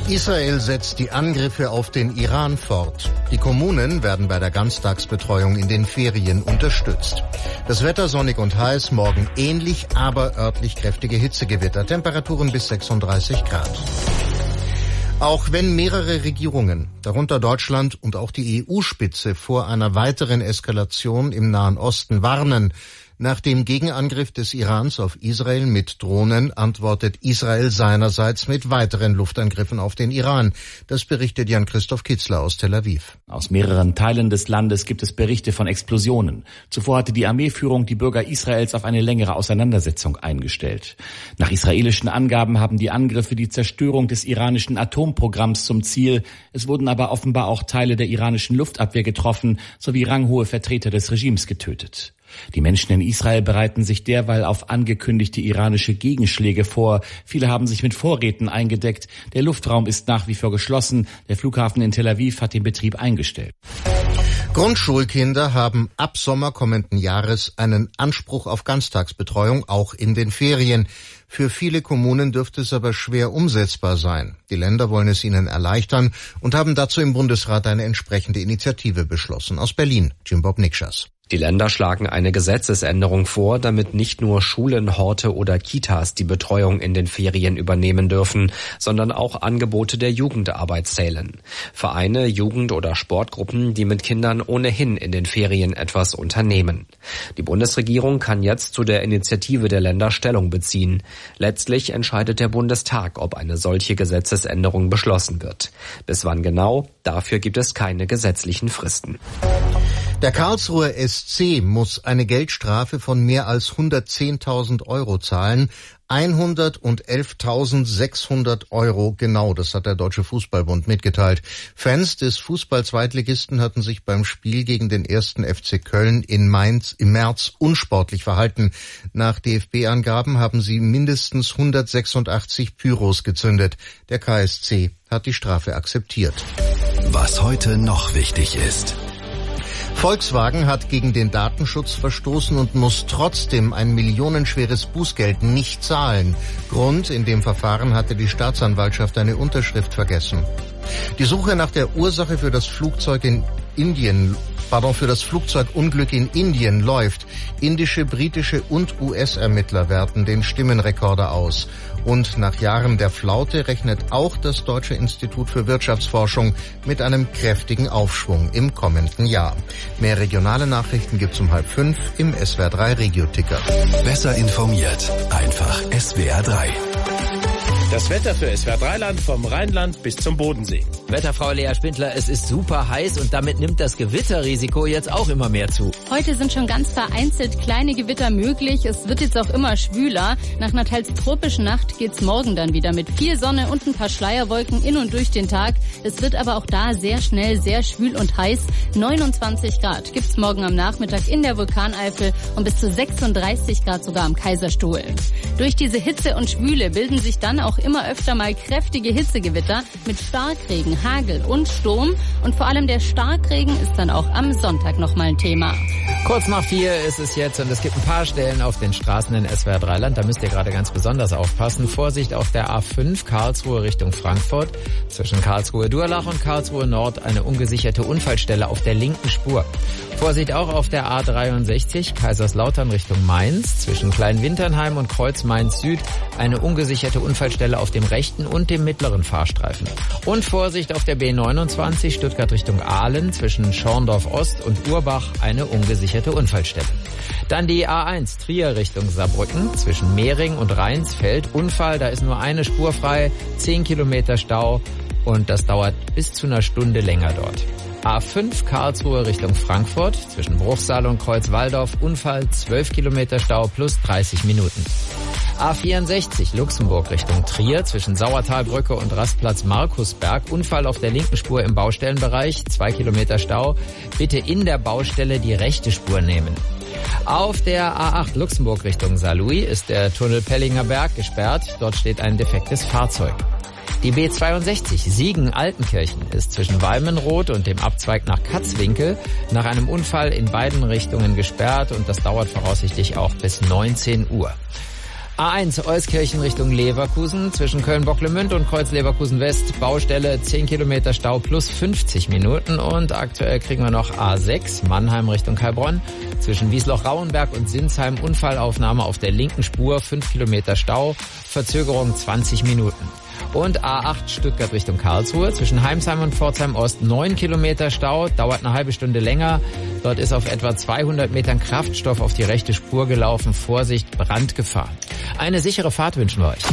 Israel setzt die Angriffe auf den Iran fort. Die Kommunen werden bei der Ganztagsbetreuung in den Ferien unterstützt. Das Wetter sonnig und heiß, morgen ähnlich, aber örtlich kräftige Hitzegewitter. Temperaturen bis 36 Grad. Auch wenn mehrere Regierungen, darunter Deutschland und auch die EU-Spitze, vor einer weiteren Eskalation im Nahen Osten warnen, nach dem Gegenangriff des Irans auf Israel mit Drohnen antwortet Israel seinerseits mit weiteren Luftangriffen auf den Iran. Das berichtet Jan-Christoph Kitzler aus Tel Aviv. Aus mehreren Teilen des Landes gibt es Berichte von Explosionen. Zuvor hatte die Armeeführung die Bürger Israels auf eine längere Auseinandersetzung eingestellt. Nach israelischen Angaben haben die Angriffe die Zerstörung des iranischen Atomprogramms zum Ziel. Es wurden aber offenbar auch Teile der iranischen Luftabwehr getroffen, sowie ranghohe Vertreter des Regimes getötet. Die Menschen in Israel bereiten sich derweil auf angekündigte iranische Gegenschläge vor. Viele haben sich mit Vorräten eingedeckt. Der Luftraum ist nach wie vor geschlossen. Der Flughafen in Tel Aviv hat den Betrieb eingestellt. Grundschulkinder haben ab Sommer kommenden Jahres einen Anspruch auf Ganztagsbetreuung, auch in den Ferien. Für viele Kommunen dürfte es aber schwer umsetzbar sein. Die Länder wollen es ihnen erleichtern und haben dazu im Bundesrat eine entsprechende Initiative beschlossen. Aus Berlin, Jim-Bob Nikschas. Die Länder schlagen eine Gesetzesänderung vor, damit nicht nur Schulen, Horte oder Kitas die Betreuung in den Ferien übernehmen dürfen, sondern auch Angebote der Jugendarbeit zählen. Vereine, Jugend- oder Sportgruppen, die mit Kindern ohnehin in den Ferien etwas unternehmen. Die Bundesregierung kann jetzt zu der Initiative der Länder Stellung beziehen. Letztlich entscheidet der Bundestag, ob eine solche Gesetzesänderung beschlossen wird. Bis wann genau? Dafür gibt es keine gesetzlichen Fristen. Der Karlsruher SC muss eine Geldstrafe von mehr als 110.000 Euro zahlen. 111.600 Euro genau, das hat der Deutsche Fußballbund mitgeteilt. Fans des Fußball-Zweitligisten hatten sich beim Spiel gegen den 1. FC Köln in Mainz im März unsportlich verhalten. Nach DFB-Angaben haben sie mindestens 186 Pyros gezündet. Der KSC hat die Strafe akzeptiert. Was heute noch wichtig ist. Volkswagen hat gegen den Datenschutz verstoßen und muss trotzdem ein millionenschweres Bußgeld nicht zahlen. Grund: in dem Verfahren hatte die Staatsanwaltschaft eine Unterschrift vergessen. Die Suche nach der Ursache für das Flugzeugunglück in Indien läuft. Indische, britische und US-Ermittler werten den Stimmenrekorder aus. Und nach Jahren der Flaute rechnet auch das Deutsche Institut für Wirtschaftsforschung mit einem kräftigen Aufschwung im kommenden Jahr. Mehr regionale Nachrichten gibt's um 4:30 im SWR3 Regio-Ticker. Besser informiert, einfach SWR3. Das Wetter für SWR3-Land vom Rheinland bis zum Bodensee. Wetterfrau Lea Spindler, es ist super heiß und damit nimmt das Gewitterrisiko jetzt auch immer mehr zu. Heute sind schon ganz vereinzelt kleine Gewitter möglich. Es wird jetzt auch immer schwüler. Nach einer teils tropischen Nacht geht's morgen dann wieder mit viel Sonne und ein paar Schleierwolken in und durch den Tag. Es wird aber auch da sehr schnell sehr schwül und heiß. 29 Grad gibt's morgen am Nachmittag in der Vulkaneifel und bis zu 36 Grad sogar am Kaiserstuhl. Durch diese Hitze und Schwüle bilden sich dann auch immer öfter mal kräftige Hitzegewitter mit Starkregen, Hagel und Sturm. Und vor allem der Starkregen ist dann auch am Sonntag nochmal ein Thema. Kurz nach 4 ist es jetzt und es gibt ein paar Stellen auf den Straßen in SWR3-Land. Da müsst ihr gerade ganz besonders aufpassen. Vorsicht auf der A5 Karlsruhe Richtung Frankfurt. Zwischen Karlsruhe-Durlach und Karlsruhe Nord eine ungesicherte Unfallstelle auf der linken Spur. Vorsicht auch auf der A63 Kaiserslautern Richtung Mainz. Zwischen Kleinwinternheim und Kreuz Mainz Süd eine ungesicherte Unfallstelle auf dem rechten und dem mittleren Fahrstreifen. Und Vorsicht auf der B29 Stuttgart Richtung Aalen. Zwischen Schorndorf Ost und Urbach eine ungesicherte Unfallstelle. Dann die A1 Trier Richtung Saarbrücken. Zwischen Mehring und Rheinsfeld Unfall. Da ist nur eine Spur frei. 10 Kilometer Stau und das dauert bis zu einer Stunde länger dort. A5 Karlsruhe Richtung Frankfurt, zwischen Bruchsal und Kreuzwaldorf, Unfall, 12 Kilometer Stau plus 30 Minuten. A64 Luxemburg Richtung Trier, zwischen Sauertalbrücke und Rastplatz Markusberg, Unfall auf der linken Spur im Baustellenbereich, 2 Kilometer Stau. Bitte in der Baustelle die rechte Spur nehmen. Auf der A8 Luxemburg Richtung Saarlouis ist der Tunnel Pellinger Berg gesperrt, dort steht ein defektes Fahrzeug. Die B62 Siegen-Altenkirchen ist zwischen Walmenroth und dem Abzweig nach Katzwinkel nach einem Unfall in beiden Richtungen gesperrt und das dauert voraussichtlich auch bis 19 Uhr. A1 Euskirchen Richtung Leverkusen zwischen Köln-Bocklemünd und Kreuz-Leverkusen West. Baustelle, 10 Kilometer Stau plus 50 Minuten. Und aktuell kriegen wir noch A6 Mannheim Richtung Heilbronn zwischen Wiesloch-Rauenberg und Sinsheim. Unfallaufnahme auf der linken Spur, 5 Kilometer Stau, Verzögerung 20 Minuten. Und A8 Stuttgart Richtung Karlsruhe zwischen Heimsheim und Pforzheim Ost 9 Kilometer Stau, dauert eine halbe Stunde länger. Dort ist auf etwa 200 Metern Kraftstoff auf die rechte Spur gelaufen. Vorsicht, Brandgefahr. Eine sichere Fahrt wünschen wir euch.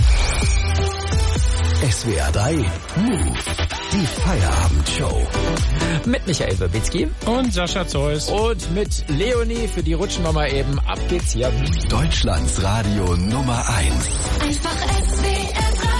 SWR 3 Move, die Feierabendshow. Mit Michael Babitzky und Sascha Zeus. Und mit Leonie, für die rutschen wir mal eben. Ab geht's hier. Deutschlands Radio Nummer 1. Einfach SWR 3.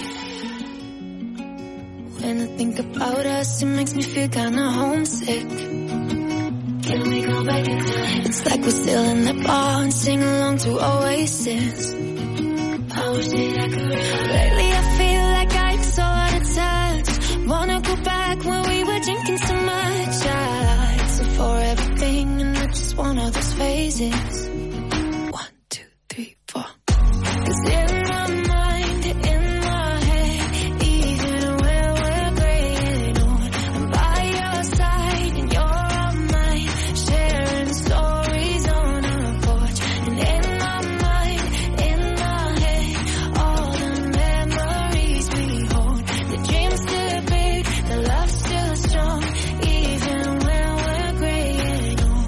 When I think about us, it makes me feel kinda homesick. Can we go back in time? It's like we're still in the bar and sing along to Oasis. I wish that I could. Lately I feel like I'm so out of touch. Wanna go back when we were drinking so much. I exit for everything and I just want all those phases. 1, 2, 3, 4. 'Cause in my mind, in my head, even when we're graying old, I'm by your side and you're on mine, sharing stories on our porch. And in my mind, in my head, all the memories we hold. The dream's still big, the love's still strong, even when we're graying old.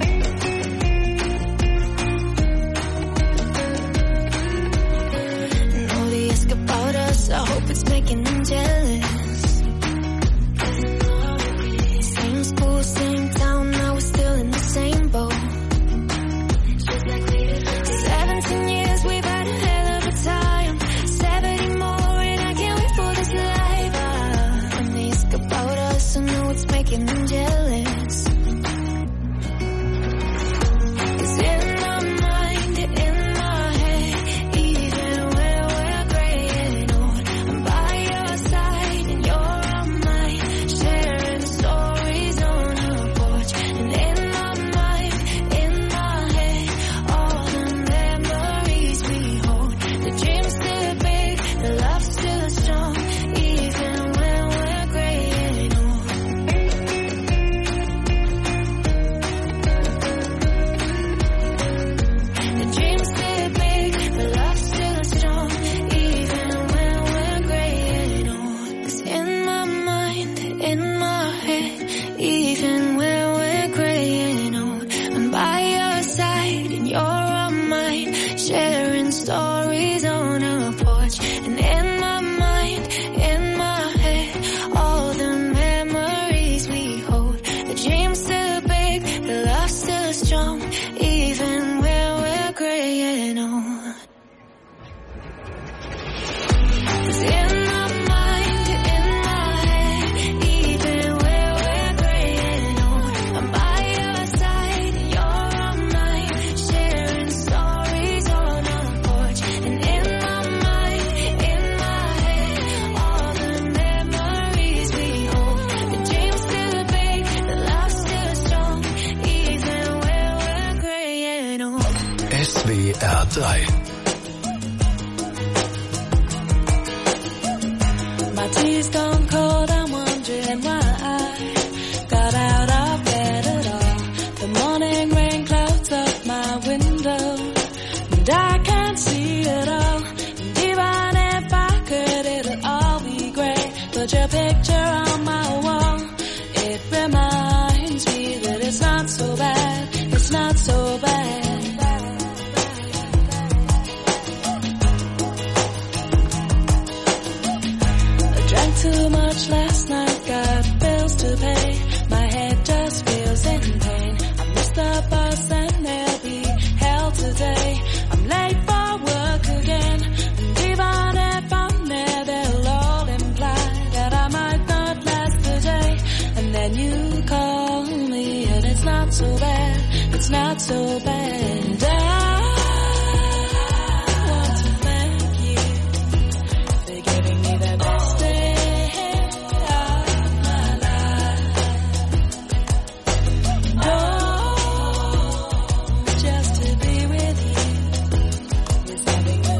And all the ask about us, I hope it's making them jealous. Same school, same town, now we're still in the same boat. 17 years, we've had a hell of a time. 70 more, and I can't wait for this life. And they ask about us, I know it's making them jealous. 'Cause in my mind, in my head, even when we're graying old, I'm by your side and you're on mine, sharing stories on our porch. And in my mind, in my head, all the memories we hold. The dream's still big, the love's still strong, even when we're graying old. The dream's still big, the love's still strong, even when we're graying old. 'Cause in my mind, in my head, even when we're graying old, I'm by your side and you're on mine, sharing stories on our porch. And in my mind, in my head, all the memories we hold. The dream's still big, the love's still strong, even when we're graying old. 'Cause in my mind, in my head, even when we're graying old, I'm by your side, you're on mine, sharing stories on our porch. And in my mind, in my head, all the memories we hold. The dream's still big, the love's still strong, even when we're graying old. SWR 3. My tea's gone cold, I'm wondering why I got out of bed at all. The morning rain clouds up my window, and I can't see it all. And even if I could, it'll all be grey. But your picture on my wall, it reminds me that it's not so bad, it's not so bad. I drank too much last night, got bills to pay. My head just feels in pain. I missed the bus and there'll be hell today. I'm late for work again, and even if I'm there, they'll all imply that I might not last the day. And then you call me, and it's not so bad, it's not so bad. I want to thank you for giving me the best day of my life. Oh, just to be with you is having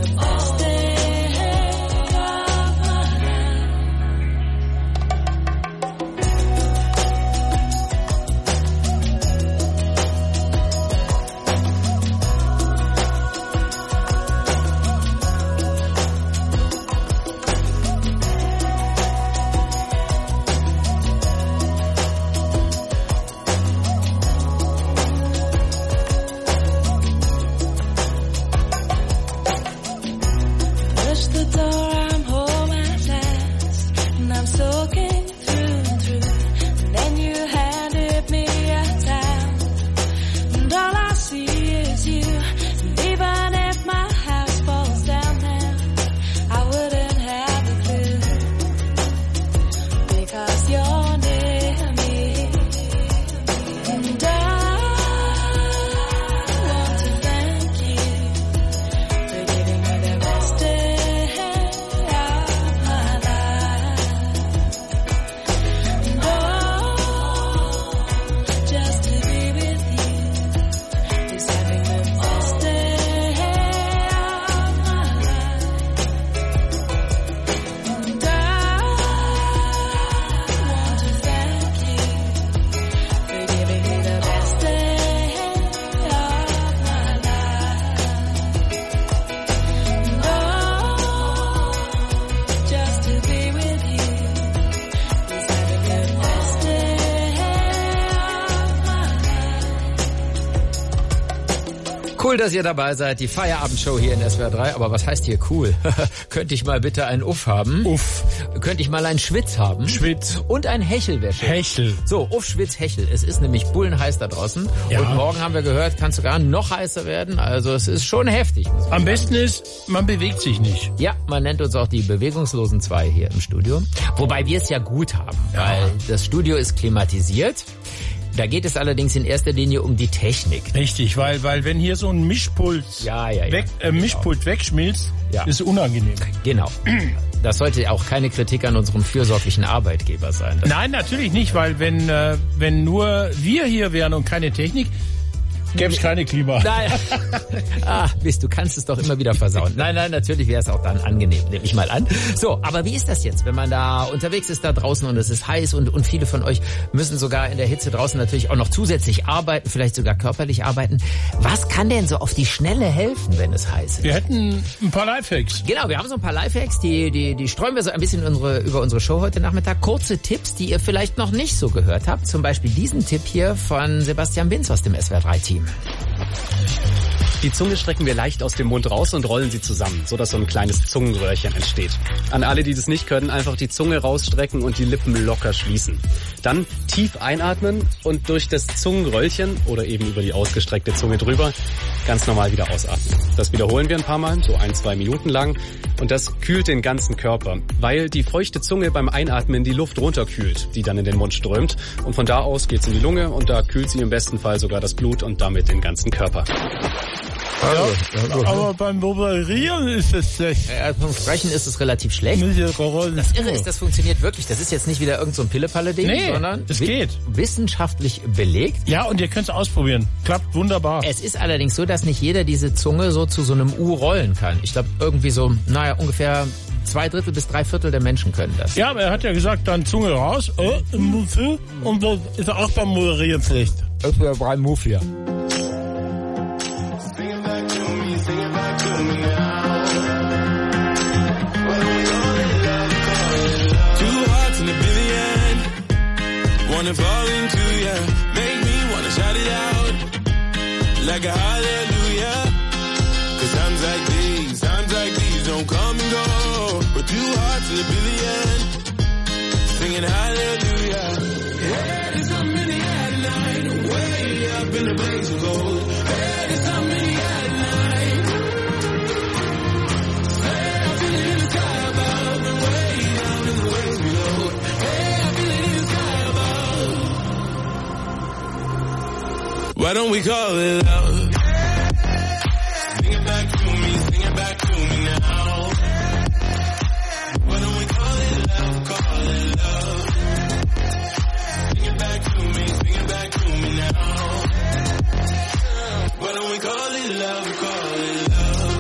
I'm soaking through and through. And then you handed me a towel, and all I see is you. And even if my house falls down now, I wouldn't have a clue, because you're near me. And I want to thank you for giving me the best day of my life. And just to be with you is having the best day of my life. And want to thank you for giving me the best day of my life. And just to be with you is having the best day of my life. Cool, dass ihr dabei seid. Die Feierabendshow hier in SWR 3. Aber was heißt hier cool? Könnte ich mal bitte einen Uff haben? Uff. Könnte ich mal einen Schwitz haben? Schwitz. Und ein Hechel wäre schön. Hechel. So, Uff, Schwitz, Hechel. Es ist nämlich bullenheiß da draußen. Ja. Und morgen haben wir gehört, kann sogar noch heißer werden. Also es ist schon heftig. muss man Am sagen. besten ist, man bewegt sich nicht. Ja, man nennt uns auch die Bewegungslosen 2 hier im Studio. Wobei wir es ja gut haben, weil das Studio ist klimatisiert. Da geht es allerdings in erster Linie um die Technik. Richtig, weil wenn hier so ein Mischpult, Mischpult wegschmilzt, Ja. ist unangenehm. Genau. Das sollte auch keine Kritik an unserem fürsorglichen Arbeitgeber sein. Das Nein, natürlich nicht, weil wenn nur wir hier wären und keine Technik, gäbe es keine Klima. Nein. Du kannst es doch immer wieder versauen. Nein, natürlich wäre es auch dann angenehm, nehme ich mal an. So, aber wie ist das jetzt, wenn man da unterwegs ist da draußen und es ist heiß und viele von euch müssen sogar in der Hitze draußen natürlich auch noch zusätzlich arbeiten, vielleicht sogar körperlich arbeiten. Was kann denn so auf die Schnelle helfen, wenn es heiß ist? Wir hätten ein paar Lifehacks. Genau, wir haben so ein paar Lifehacks, die streuen wir so ein bisschen über unsere Show heute Nachmittag. Kurze Tipps, die ihr vielleicht noch nicht so gehört habt. Zum Beispiel diesen Tipp hier von Sebastian Binz aus dem SWR3-Team. Die Zunge strecken wir leicht aus dem Mund raus und rollen sie zusammen, sodass so ein kleines Zungenröhrchen entsteht. An alle, die das nicht können, einfach die Zunge rausstrecken und die Lippen locker schließen. Dann tief einatmen und durch das Zungenröllchen oder eben über die ausgestreckte Zunge drüber ganz normal wieder ausatmen. Das wiederholen wir ein paar Mal, so 1-2 Minuten lang. Und das kühlt den ganzen Körper, weil die feuchte Zunge beim Einatmen die Luft runterkühlt, die dann in den Mund strömt. Und von da aus geht's in die Lunge und da kühlt sie im besten Fall sogar das Blut und damit den ganzen Körper. Aber beim Moderieren ist es schlecht. Beim Sprechen ist es relativ schlecht. Das Irre ist, das funktioniert wirklich. Das ist jetzt nicht wieder irgend so ein Pille-Palle-Ding, sondern es geht. Wissenschaftlich belegt. Ja, und ihr könnt es ausprobieren. Klappt wunderbar. Es ist allerdings so, dass nicht jeder diese Zunge so zu so einem U rollen kann. Ich glaube, irgendwie so, ungefähr 2/3 bis 3/4 der Menschen können das. Ja, aber er hat ja gesagt, dann Zunge raus. Und das ist auch beim Moderieren schlecht. Das wäre Brian Move hier. Wanna fall into ya, make me wanna shout it out like a hallelujah. 'Cause times like these don't come and go. But 2 hearts in a billion, singing hallelujah. Yeah, there's something in the air tonight, way up in the blaze of gold. Yeah, there's something in the air tonight. Hey, I feel it in the sky above and way down in the waves below. Hey, I feel it in the sky above. Why don't we call it love? Sing it back to me, sing it back to me now. Why don't we call it love, call it love? Sing it back to me, sing it back to me now. Why don't we call it love, call it love?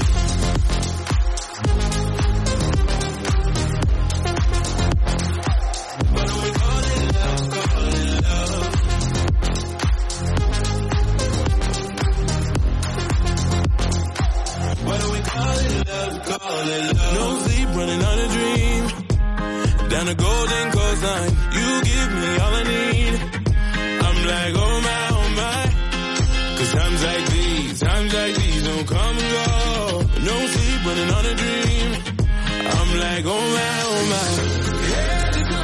Why don't we call it love, call it love? Why do we call it love, no sleep, running on a dream. Down the golden coastline, you give me all I need. I'm like, oh my. 'Cause times like these don't come and go. No sleep, running on a dream. I'm like, oh my. Yeah,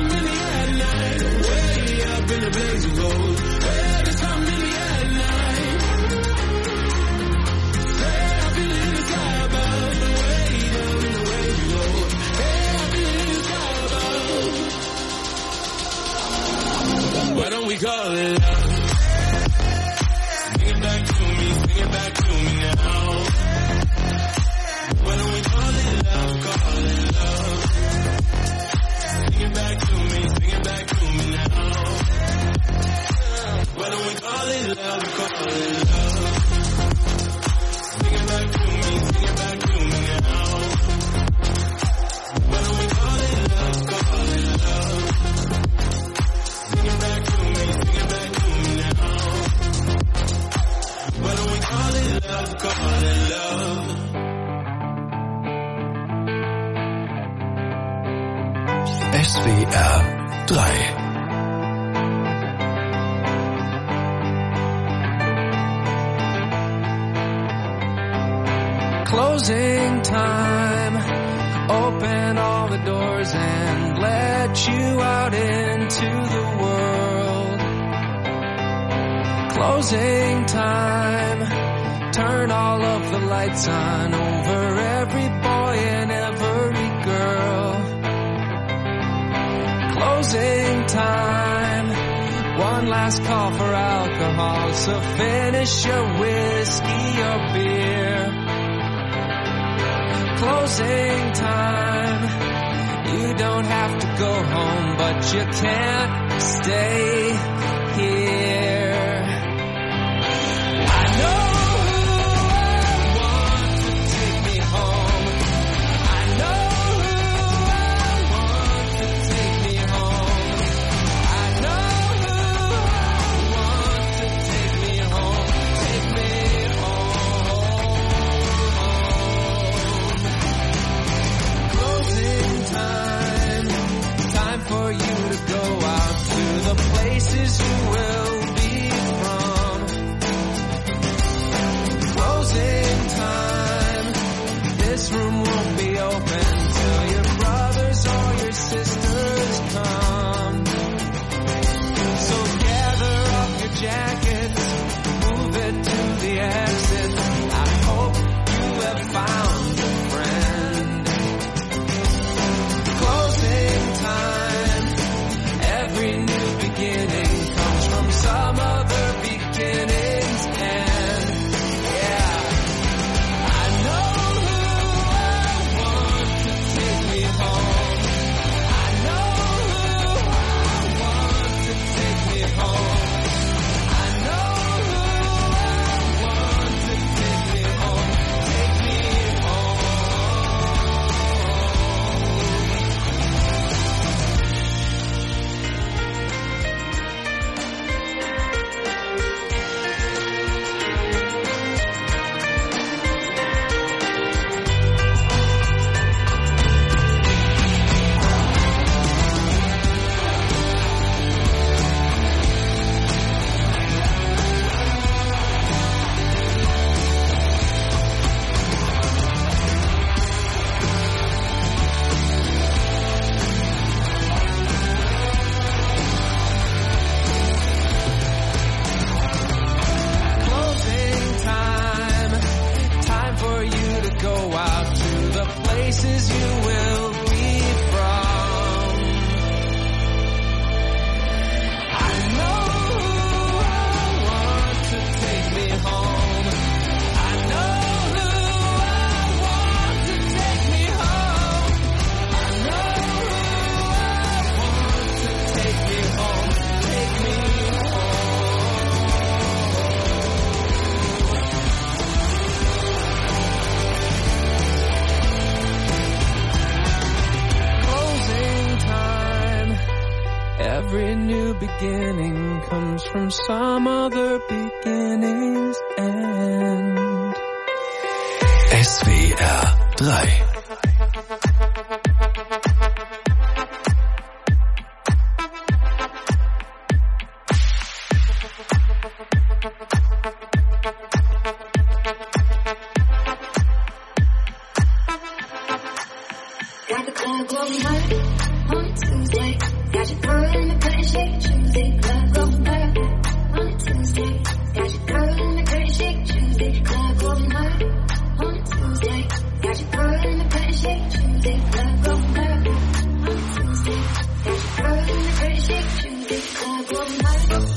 we call it love? Sing it back to me, sing it back to me now. Why don't we call it love, call it love? Sing it back to me, sing it back to me now. Why don't we call it love, call it love? Sing it back to me, sing it back to me now. Why don't we call it love, call it love? Sing it back to me, sing it back to me now. Why don't we call it love, call it love? SWR 3. Closing time. Open all the doors and let you out into the world. Closing time. Turn all of the lights on over every boy and every girl. Closing time. One last call for alcohol, so finish your whiskey or beer. Closing time. You don't have to go home, but you can't stay here. I know who I want to take me home. I know who I want to take me home. I know who I want to take me home. Take me home. Closing time. Time for you to go out to the places you will be from. Closing time. This room won't be open till your brothers or your sisters come. So gather up your jackets, move it to the exit. I hope you have found a friend. Closing time. Every new beginning comes from some other beginning's end. Yeah. I know who I want to take me home. I know who I want to take me home. I know who I want to take me home. Take me home. Closing time. Time for you to go out to the places you will be from. I know who I want to take me home. I know who I want to take me home. I know who I want to take me home. Take me home. Closing time. Every new beginning comes from some other beginning's end. SWR 3. Got the club going hard on a Tuesday. Got your girl in the pretty shake Tuesday. Club going hard on a Tuesday. Got your girl in the pretty shake Tuesday. Club going hard on a Tuesday. Got your girl in the pretty shake Tuesday. Club going hard on a Tuesday. Got your girl in the pretty shake Tuesday. Club going hard.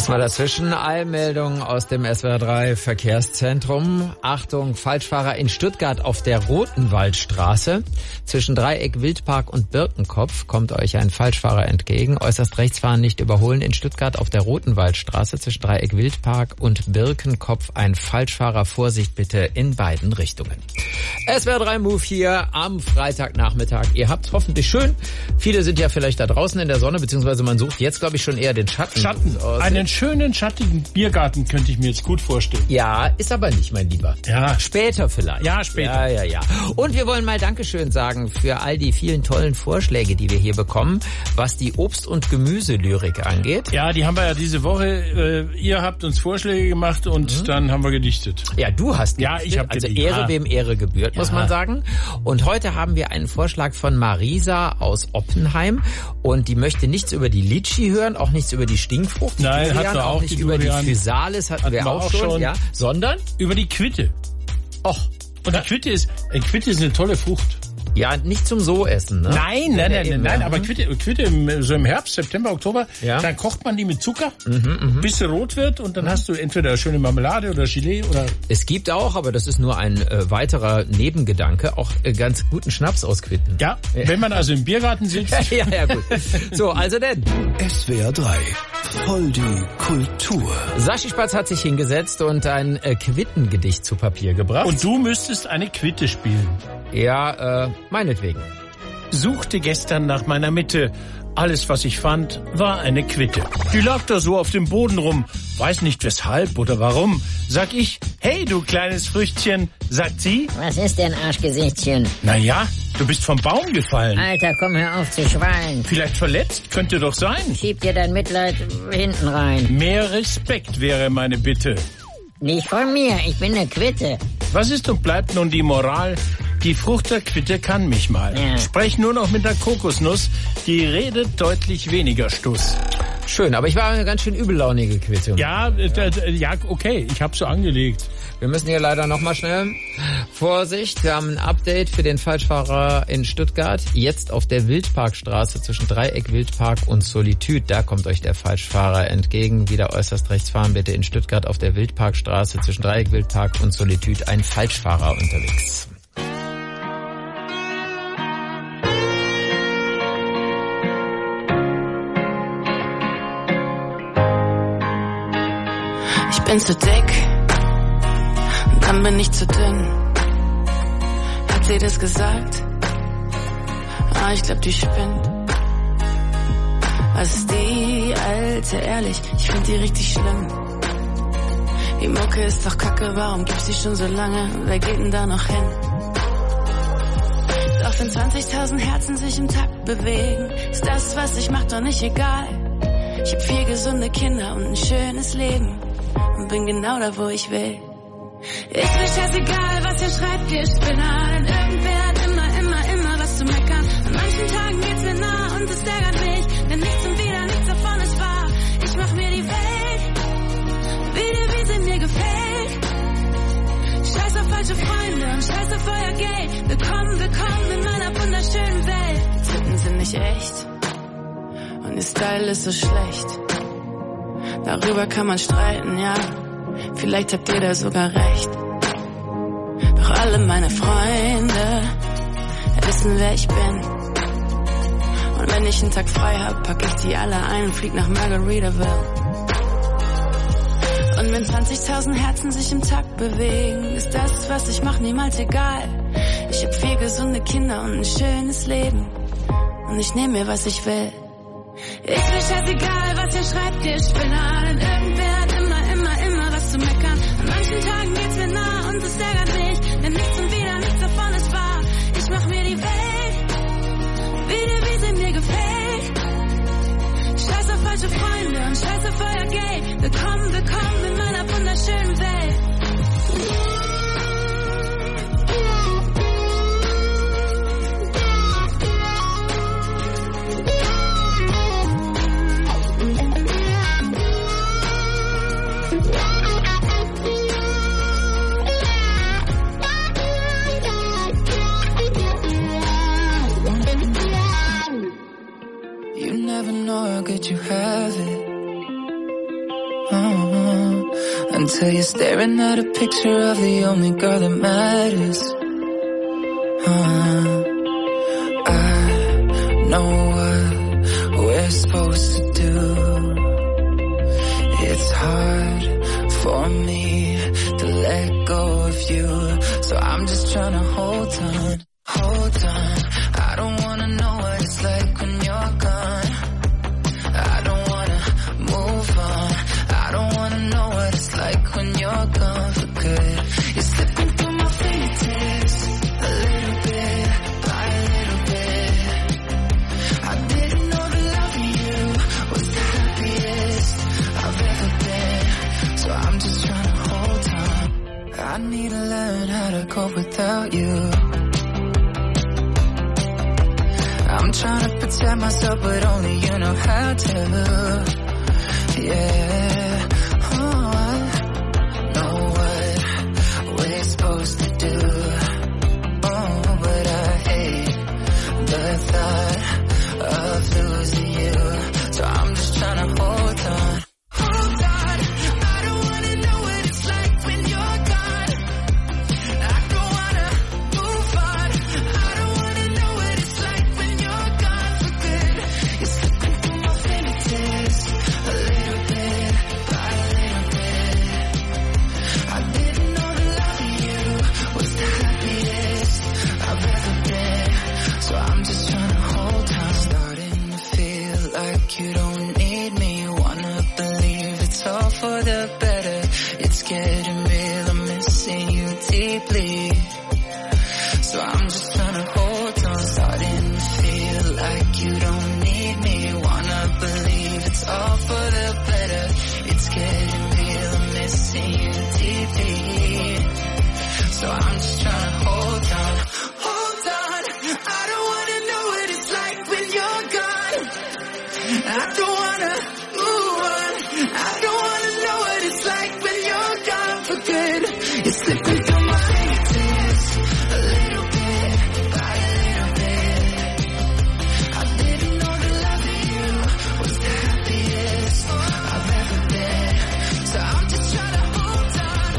Erstmal dazwischen, Eilmeldung aus dem SWR3 Verkehrszentrum. Achtung, Falschfahrer in Stuttgart auf der Rotenwaldstraße. Zwischen Dreieck, Wildpark und Birkenkopf kommt euch ein Falschfahrer entgegen. Äußerst rechts fahren, nicht überholen. In Stuttgart auf der Rotenwaldstraße zwischen Dreieck, Wildpark und Birkenkopf ein Falschfahrer. Vorsicht bitte in beiden Richtungen. SWR3 Move hier am Freitagnachmittag. Ihr habt's hoffentlich schön. Viele sind ja vielleicht da draußen in der Sonne, beziehungsweise man sucht jetzt, glaube ich, schon eher den Schatten. Einen schönen, schattigen Biergarten könnte ich mir jetzt gut vorstellen. Ja, ist aber nicht, mein Lieber. Ja. Später vielleicht. Ja, später. Ja. Und wir wollen mal Dankeschön sagen für all die vielen tollen Vorschläge, die wir hier bekommen, was die Obst- und Gemüselyrik angeht. Ja, die haben wir ja diese Woche. Ihr habt uns Vorschläge gemacht und dann haben wir gedichtet. Ja, du hast gedichtet. Ja, ich habe gedichtet. Also Ehre wem Ehre gebührt, muss man sagen. Und heute haben wir einen Vorschlag von Marisa aus Oppenheim. Und die möchte nichts über die Litschi hören, auch nichts über die Stinkfrucht. Nein, Durian, hatten wir auch nicht über die Physalis hatten wir auch schon. Ja, sondern über die Quitte. Och, und die Quitte ist eine tolle Frucht. Ja, nicht zum so essen, ne? Nein, aber Quitte so im Herbst, September, Oktober, dann kocht man die mit Zucker, bis sie rot wird und dann hast du entweder schöne Marmelade oder Gelee oder... Es gibt auch, aber das ist nur ein weiterer Nebengedanke, auch ganz guten Schnaps aus Quitten. Ja, wenn man also im Biergarten sitzt. ja, gut. So, also denn. SWR 3, voll die Kultur. Saschi Spatz hat sich hingesetzt und ein Quittengedicht zu Papier gebracht. Und du müsstest eine Quitte spielen. Ja, meinetwegen. Suchte gestern nach meiner Mitte. Alles, was ich fand, war eine Quitte. Die lag da so auf dem Boden rum. Weiß nicht weshalb oder warum. Sag ich, hey du kleines Früchtchen. Sagt sie, was ist denn, Arschgesichtchen? Naja, du bist vom Baum gefallen. Alter, komm, hör auf zu schreien. Vielleicht verletzt, könnte doch sein. Schieb dir dein Mitleid hinten rein. Mehr Respekt wäre meine Bitte. Nicht von mir, ich bin eine Quitte. Was ist und bleibt nun die Moral? Die Frucht der Quitte kann mich mal. Ja. Sprech nur noch mit der Kokosnuss, die redet deutlich weniger Stuss. Schön, aber ich war eine ganz schön übellaunige Quitte. Ja, okay, ich hab's so angelegt. Wir müssen hier leider nochmal schnell. Vorsicht, wir haben ein Update für den Falschfahrer in Stuttgart. Jetzt auf der Wildparkstraße zwischen Dreieck, Wildpark und Solitude. Da kommt euch der Falschfahrer entgegen. Wieder äußerst rechts fahren bitte in Stuttgart auf der Wildparkstraße zwischen Dreieck, Wildpark und Solitude. Ein Falschfahrer unterwegs. Ich bin zu dick, und dann bin ich zu dünn. Hat sie das gesagt? Ich glaub, die spinnt. Was ist die Alte, ehrlich? Ich find die richtig schlimm. Die Mucke ist doch kacke, warum gibt's die schon so lange? Wer geht denn da noch hin? Doch wenn 20.000 Herzen sich im Takt bewegen, ist das, was ich mach, doch nicht egal. Ich hab 4 gesunde Kinder und ein schönes Leben. Und bin genau da, wo ich will. Ist mir scheißegal, was ihr schreibt, ihr Spinner. Denn irgendwer hat immer was zu meckern. An manchen Tagen geht's mir nah und es ärgert mich. Denn nichts und wieder nichts davon ist wahr. Ich mach mir die Welt wieder, wie sie mir gefällt. Scheiß auf falsche Freunde und scheiß auf euer Geld. Willkommen in meiner wunderschönen Welt. Titten sind nicht echt und ihr Style ist so schlecht. Darüber kann man streiten, ja. Vielleicht habt ihr da sogar recht. Doch alle meine Freunde wissen, wer ich bin. Und wenn ich einen Tag frei hab, pack ich die alle ein und flieg nach Margaritaville. Und wenn 20.000 Herzen sich im Takt bewegen, ist das, was ich mach, niemals egal. Ich hab 4 gesunde Kinder und ein schönes Leben. Und ich nehm mir, was ich will. Ist mir scheißegal, was ihr schreibt, ihr Spinner. Denn irgendwer hat immer was zu meckern. An manchen Tagen geht's mir nah und es ärgert mich. Denn nichts und wieder nichts davon ist wahr. Ich mach mir die Welt wieder, wie sie mir gefällt. Scheiß auf falsche Freunde und scheiß auf euer Geld. Willkommen in meiner wunderschönen Welt. You never know how good you have it until you're staring at a picture of the only girl that matters. I know what we're supposed to do. It's hard for me to let go of you, so I'm just trying to hold on. I don't wanna know what it's like when you're gone. I don't wanna move on. I don't wanna know what it's like when you're gone for good. You're slipping through my fingertips, a little bit by a little bit. I didn't know the love of you was the happiest I've ever been, so I'm just trying to hold on. I need to learn how to cope without you. I'm trying to protect myself, but only you know how to. Yeah, oh, I know what we're supposed to do. Oh, but I hate the thought of losing you, so I'm just trying to hold on. Hold on, I don't wanna know what it's like when you're gone. I don't wanna move on. I don't wanna know what it's like when you're gone for good. You're slipping through my fingertips, a little bit by a little bit. I didn't know the love of you was the happiest I've ever been, so I'm just trying to hold on. Starting to feel like you don't need me. Wanna believe it's all for the better. It's getting real, I'm missing you deeply, so I'm just trying to hold on. Starting to feel like you don't need me. Wanna believe it's all for the better. It's getting real, I'm missing you deeply, so I'm just trying to hold on. Hold on, I don't wanna know what it's like when you're gone. I don't wanna move on. I don't wanna know what it's like when you're gone for good. You're slipping through my fingertips, a little bit by a little bit. I didn't know the love of you was the happiest I've ever been, so I'm just trying to hold on.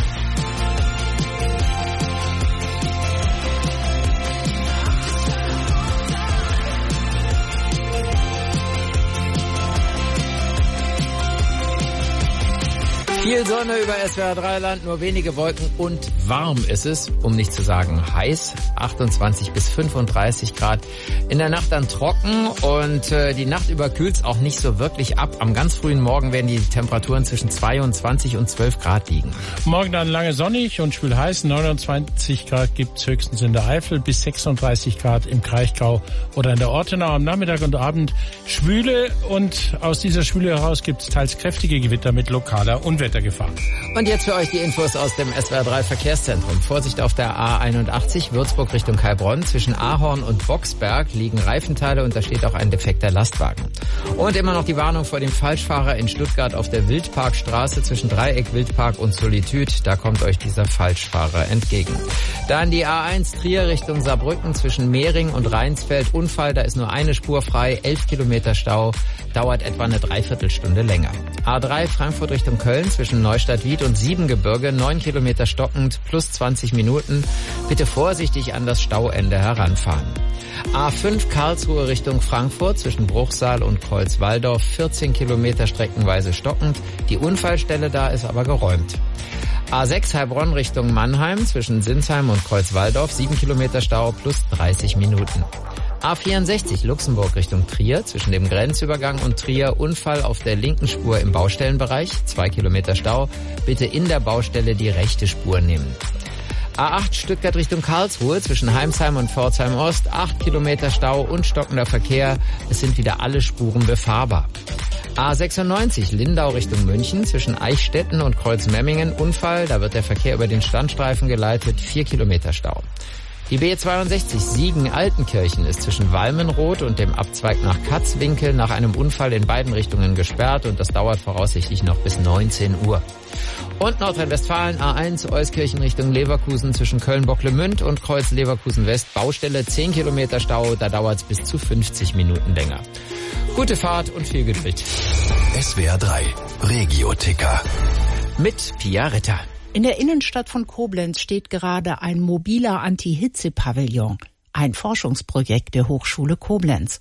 Viel Sonne über SWR 3 Land, nur wenige Wolken und warm ist es, um nicht zu sagen heiß, 28 bis 35 Grad. In der Nacht dann trocken und die Nacht über kühlt es auch nicht so wirklich ab. Am ganz frühen Morgen werden die Temperaturen zwischen 22 und 12 Grad liegen. Morgen dann lange sonnig und schwül heiß, 29 Grad gibt's höchstens in der Eifel, bis 36 Grad im Kraichgau oder in der Ortenau. Am Nachmittag und Abend Schwüle und aus dieser Schwüle heraus gibt's teils kräftige Gewitter mit lokaler Unwettergefahr. Und jetzt für euch die Infos aus dem SWR 3 Verkehrszentrum. Vorsicht auf der A81 Würzburg Richtung Heilbronn. Zwischen Ahorn und Boxberg liegen Reifenteile und da steht auch ein defekter Lastwagen. Und immer noch die Warnung vor dem Falschfahrer in Stuttgart auf der Wildparkstraße zwischen Dreieck, Wildpark und Solitude. Da kommt euch dieser Falschfahrer entgegen. Dann die A1 Trier Richtung Saarbrücken zwischen Mehring und Rheinsfeld. Unfall, da ist nur eine Spur frei, 11 Kilometer Stau, dauert etwa eine Dreiviertelstunde länger. A3 Frankfurt Richtung Köln zwischen Neustadt-Wied und Siebengebirge, 9 Kilometer stockend, plus 20 Minuten. Bitte vorsichtig an das Stauende heranfahren. A5 Karlsruhe Richtung Frankfurt zwischen Bruchsal und Kreuzwaldorf, 14 Kilometer streckenweise stockend. Die Unfallstelle da ist aber geräumt. A6 Heilbronn Richtung Mannheim zwischen Sinsheim und Kreuzwaldorf, 7 Kilometer Stau plus 30 Minuten. A64 Luxemburg Richtung Trier zwischen dem Grenzübergang und Trier, Unfall auf der linken Spur im Baustellenbereich, 2 Kilometer Stau. Bitte in der Baustelle die rechte Spur nehmen. A8 Stuttgart Richtung Karlsruhe zwischen Heimsheim und Pforzheim Ost, 8 Kilometer Stau und stockender Verkehr. Es sind wieder alle Spuren befahrbar. A96 Lindau Richtung München zwischen Eichstätten und Kreuzmemmingen, Unfall, da wird der Verkehr über den Standstreifen geleitet, 4 Kilometer Stau. Die B62 Siegen-Altenkirchen ist zwischen Walmenroth und dem Abzweig nach Katzwinkel nach einem Unfall in beiden Richtungen gesperrt und das dauert voraussichtlich noch bis 19 Uhr. Und Nordrhein-Westfalen A1 Euskirchen Richtung Leverkusen zwischen Köln-Bocklemünd und Kreuz Leverkusen-West, Baustelle 10 Kilometer Stau, da dauert es bis zu 50 Minuten länger. Gute Fahrt und viel Geduld. SWR 3 Regio-Ticker. mit Pia Ritter. In der Innenstadt von Koblenz steht gerade ein mobiler Anti-Hitze-Pavillon. Ein Forschungsprojekt der Hochschule Koblenz.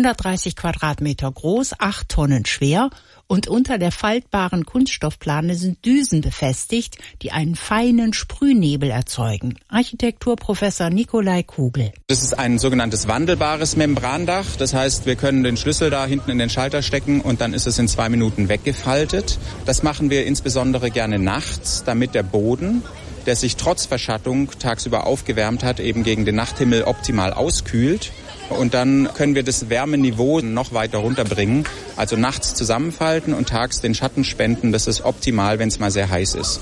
130 Quadratmeter groß, 8 Tonnen schwer und unter der faltbaren Kunststoffplane sind Düsen befestigt, die einen feinen Sprühnebel erzeugen. Architekturprofessor Nikolai Kugel. Das ist ein sogenanntes wandelbares Membrandach. Das heißt, wir können den Schlüssel da hinten in den Schalter stecken und dann ist es in 2 Minuten weggefaltet. Das machen wir insbesondere gerne nachts, damit der Boden, der sich trotz Verschattung tagsüber aufgewärmt hat, eben gegen den Nachthimmel optimal auskühlt. Und dann können wir das Wärmeniveau noch weiter runterbringen. Also nachts zusammenfalten und tags den Schatten spenden. Das ist optimal, wenn es mal sehr heiß ist.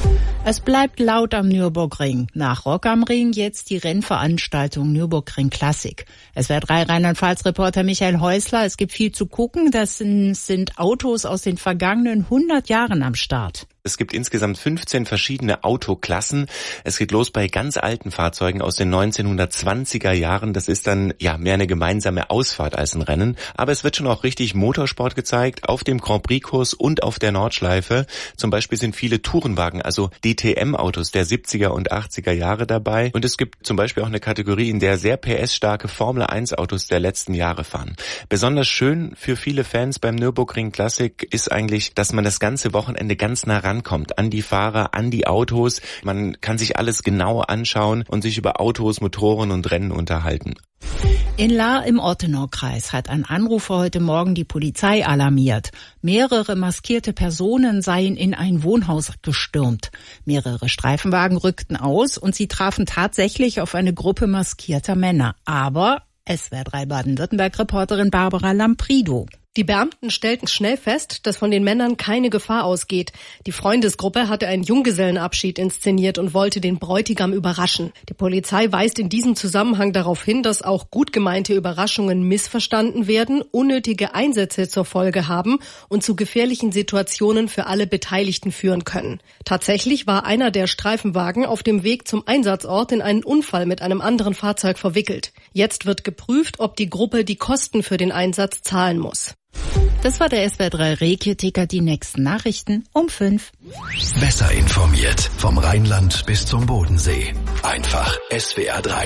Es bleibt laut am Nürburgring. Nach Rock am Ring jetzt die Rennveranstaltung Nürburgring Classic. SWR 3 Rheinland-Pfalz-Reporter Michael Häusler. Es gibt viel zu gucken. Das sind Autos aus den vergangenen 100 Jahren am Start. Es gibt insgesamt 15 verschiedene Autoklassen. Es geht los bei ganz alten Fahrzeugen aus den 1920er Jahren. Das ist dann ja mehr eine gemeinsame Ausfahrt als ein Rennen. Aber es wird schon auch richtig Motorsport gezeigt auf dem Grand Prix-Kurs und auf der Nordschleife. Zum Beispiel sind viele Tourenwagen, also DTM-Autos der 70er und 80er Jahre dabei. Und es gibt zum Beispiel auch eine Kategorie, in der sehr PS-starke Formel-1-Autos der letzten Jahre fahren. Besonders schön für viele Fans beim Nürburgring Classic ist eigentlich, dass man das ganze Wochenende ganz nah rankommt, an die Fahrer, an die Autos. Man kann sich alles genau anschauen und sich über Autos, Motoren und Rennen unterhalten. In Lahr im Ortenaukreis hat ein Anrufer heute Morgen die Polizei alarmiert. Mehrere maskierte Personen seien in ein Wohnhaus gestürmt. Mehrere Streifenwagen rückten aus und sie trafen tatsächlich auf eine Gruppe maskierter Männer. Aber SWR 3 Baden-Württemberg-Reporterin Barbara Lamprido. Die Beamten stellten schnell fest, dass von den Männern keine Gefahr ausgeht. Die Freundesgruppe hatte einen Junggesellenabschied inszeniert und wollte den Bräutigam überraschen. Die Polizei weist in diesem Zusammenhang darauf hin, dass auch gut gemeinte Überraschungen missverstanden werden, unnötige Einsätze zur Folge haben und zu gefährlichen Situationen für alle Beteiligten führen können. Tatsächlich war einer der Streifenwagen auf dem Weg zum Einsatzort in einen Unfall mit einem anderen Fahrzeug verwickelt. Jetzt wird geprüft, ob die Gruppe die Kosten für den Einsatz zahlen muss. Das war der SWR 3 Regio-Ticker. Die nächsten Nachrichten um 5. Besser informiert vom Rheinland bis zum Bodensee. Einfach SWR 3.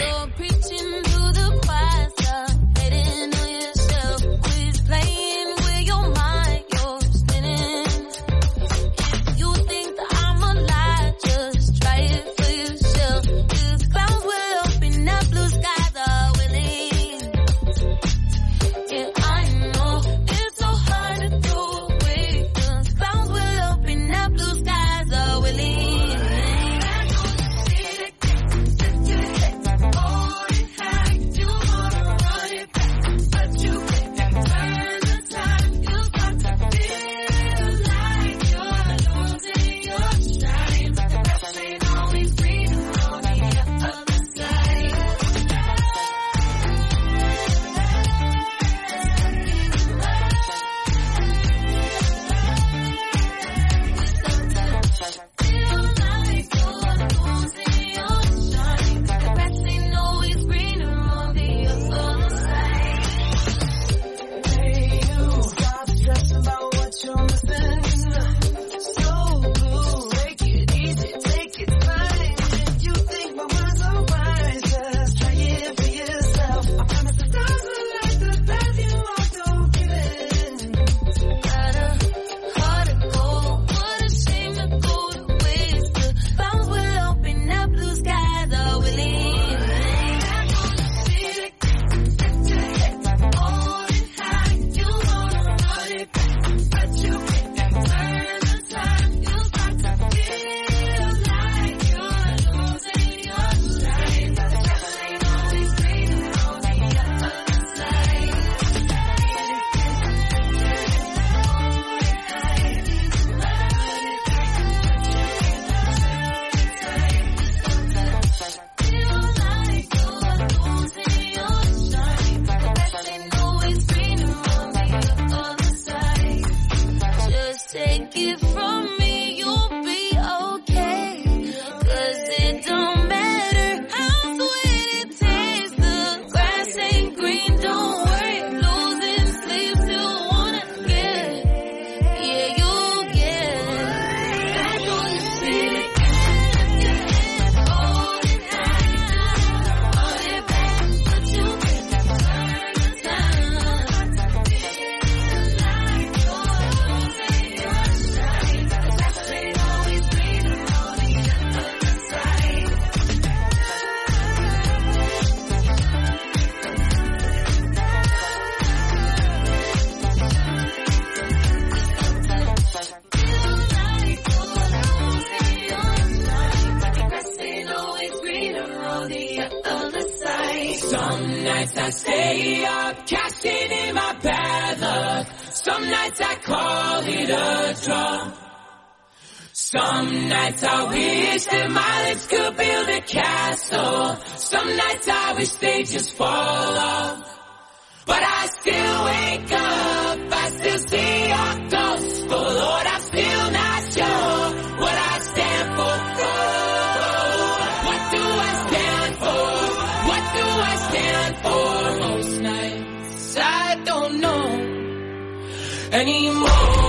Some nights I stay up, cashing in my bad luck. Some nights I call it a draw. Some nights I wish that my lips could build a castle. Some nights I wish they just fall off. But I still wake up, I still see your ghost. Oh Lord, I'm still not sure what I stand for. Oh, what do I stand for? What do I stand for? Most nights I don't know anymore.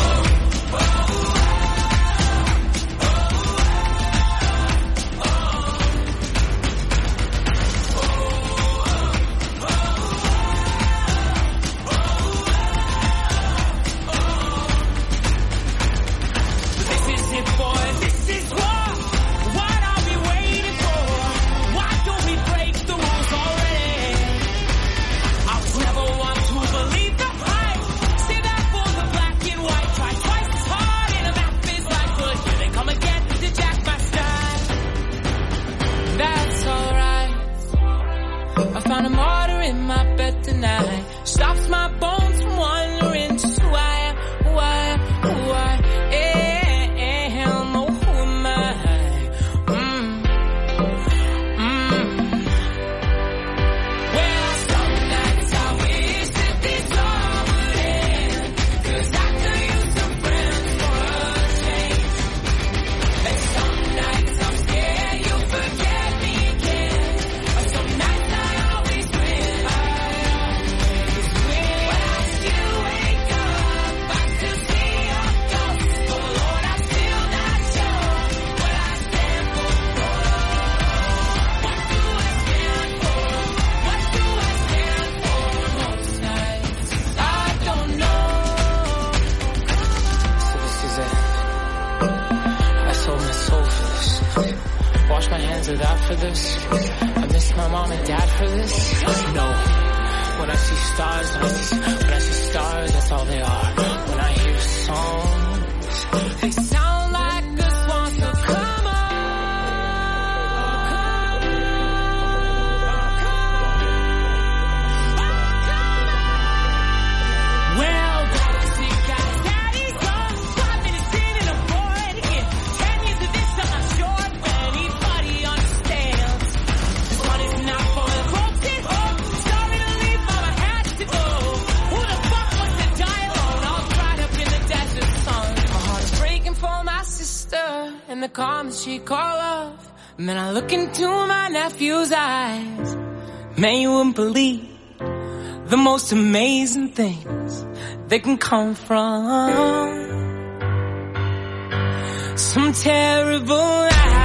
Found a martyr in my bed tonight. Stops my bones from wandering. Just who I am, who I am, who I am. Oh, who am I? Well, some nights I wish that this all would end, 'cause I could use some friends for a change. And some nights I'm scared you'll forget me again. Or some nights I my hands are out for this. I miss my mom and dad for this. No, when I see stars, that's all they are. When I hear songs, they sound like the swans. So come on. Well, see, guys, daddy's gone. 5 minutes in and I'm bored again. 10 years of this, I'm not sure. And the comments she call off. And then I look into my nephew's eyes. Man, you wouldn't believe the most amazing things they can come from some terrible lies.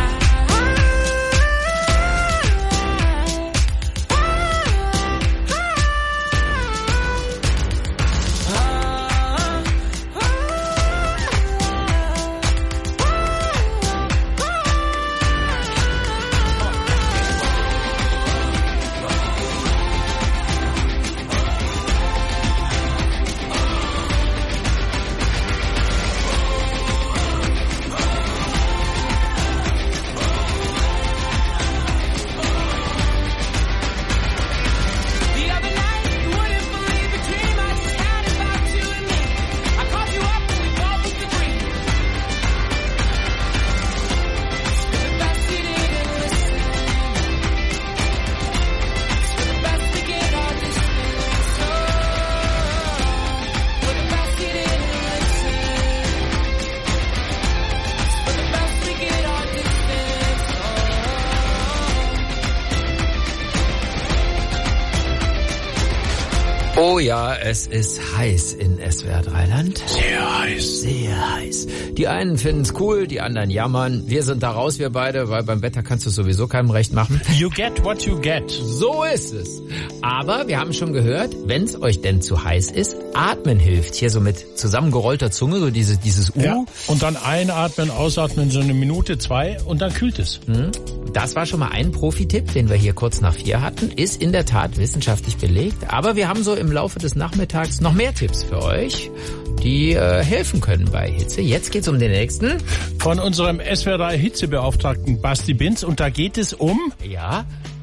Oh ja, es ist heiß in SWR 3 Land. Sehr heiß. Sehr heiß. Die einen finden's cool, die anderen jammern. Wir sind da raus, wir beide, weil beim Wetter kannst du sowieso keinem recht machen. You get what you get. So ist es. Aber wir haben schon gehört, wenn's euch denn zu heiß ist, atmen hilft. Hier so mit zusammengerollter Zunge, so dieses U. Ja, und dann einatmen, ausatmen, so 1 Minute, 2 und dann kühlt es. Das war schon mal ein Profi-Tipp, den wir hier kurz nach 4 hatten. Ist in der Tat wissenschaftlich belegt. Aber wir haben so im Laufe des Nachmittags noch mehr Tipps für euch, die helfen können bei Hitze. Jetzt geht's um den nächsten. Von unserem SWR 3 Hitzebeauftragten Basti Binz. Und da geht es um... Ja,